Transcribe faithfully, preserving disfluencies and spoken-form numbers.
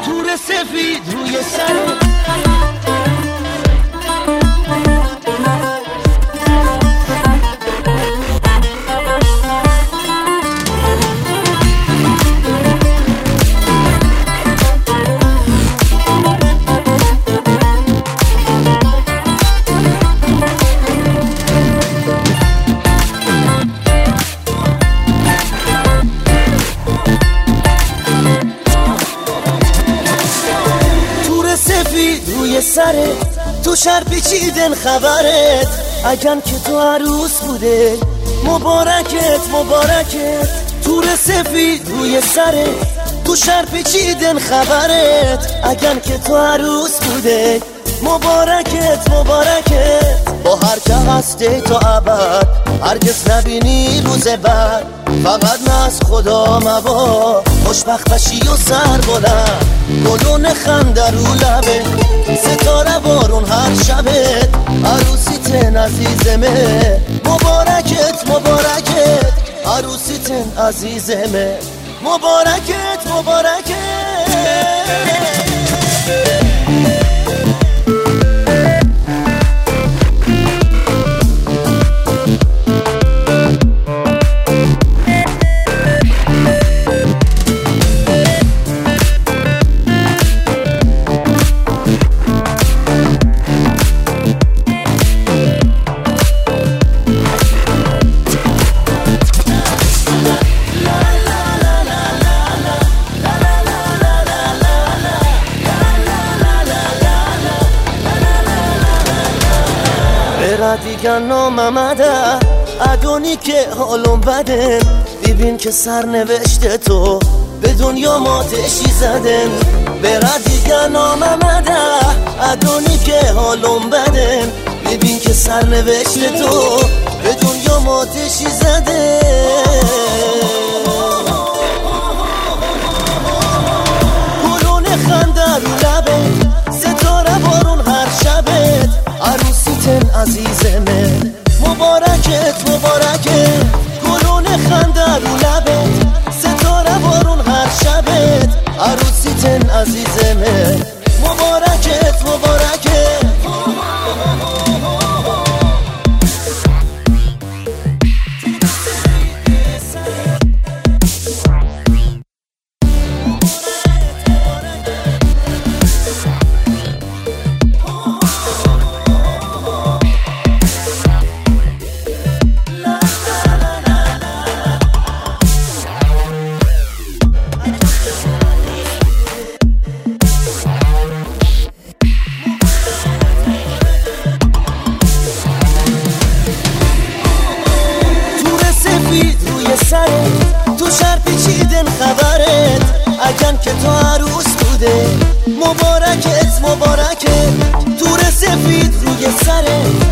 تور سفید روی سرت. روی سرت تو شهر پیچیدن خبرت، اگن که تو عروس بوده مبارکت مبارکت. تور سفید روی سرت تو شهر پیچیدن خبرت، اگن که تو عروس بوده مبارکت مبارکت. با هر که هسته تا ابد هرگز نبینی روز بعد، فقط نه از خدا مبا خوشبخت بشی و سر بلند. گلون خنده رو لبه ستاره بارون هر شبت، عروسیتن عزیزمه مبارکت مبارکت. عروسیتن عزیزمه مبارکت مبارکت. دیگه ناممده ادونی که حالم بده، ببین که سرنوشت تو به دنیا ماتشی زدن. برا دیگه ناممده ادونی که حالم بده، ببین که سرنوشت تو به دنیا ماتشی زده. گلون خنده رو لبه ستاره بارون هر شبت، عروسیتن عزیزمه مبارکت مبارکت. گلون خنده رو لبت ستاره بارون هر شبت، عروسیتن عزیزمه مبارکت مبارکت. تو شهر پیچیدن خبرت، اگن که تو عروس بوده مبارکت مبارکت. تور سفید روی سرت